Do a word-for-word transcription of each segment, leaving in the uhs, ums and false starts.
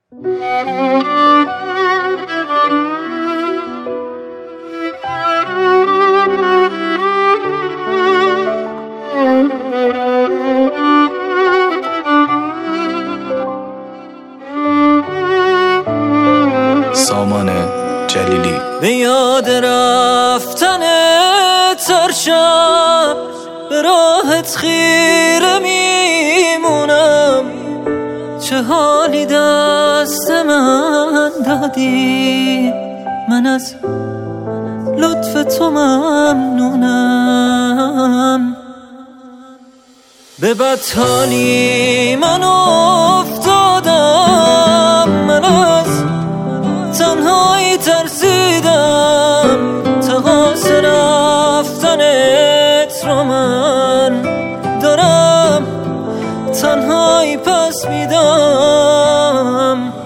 سامان جلیلی. به یاد رفتن ترشم به راحت خیره میمونم، چه حالی دست من دادی، من از لطف تو ممنونم. به بدحالی من افتادم، من از تنهایی ترسیدم، تقاصر رفتنت رو من دارم تنهایی پس میدم.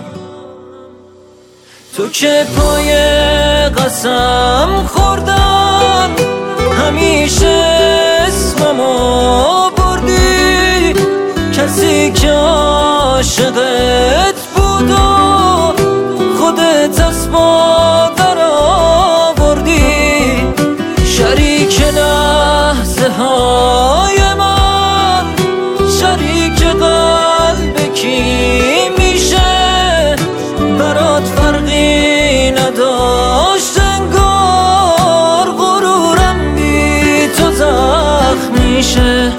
تو که پای قسم خوردن همیشه اسممو بردی، کسی که عاشقت بود و خودت اسما در آوردی، شریک لحظه های من، شریک قلب کی میشه، برات فرقی نداشت انگار، غرورم بی تو زخم میشه.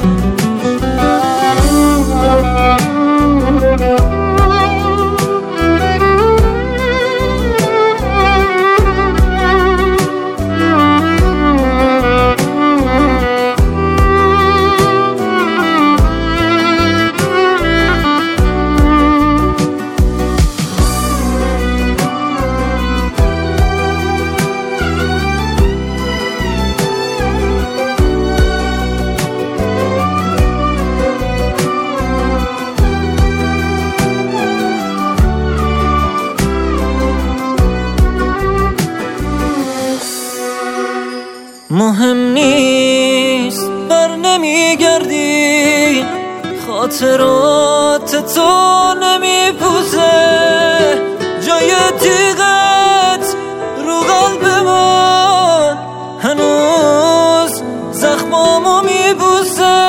مهم نیست بر نمیگردی، خاطرات تو نمیپوزه، جای تیغت رو قلب من هنوز زخمامو میبوسه.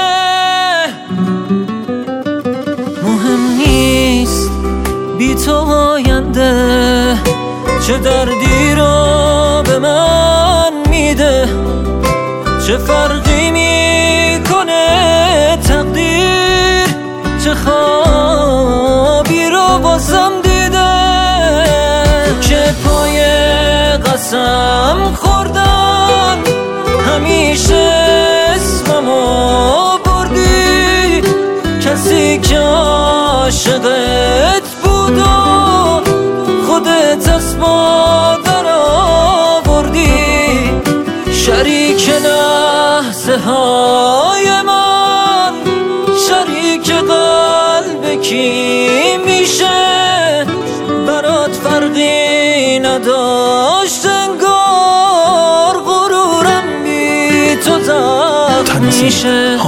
مهم نیست بی تو آینده چه دردی رو به من میده، چه فرقی میکنه تقدیر، چه خوابی رو بازم دیده. تو که پای قسم خوردن همیشه اسممو بردی، کسی که عاشقت بود و خودت اسما در آوردی، شریک لحظه های من، شریک قلب کی میشه، برات فرقی نداشت انگار، غرورم بی تو زخم میشه.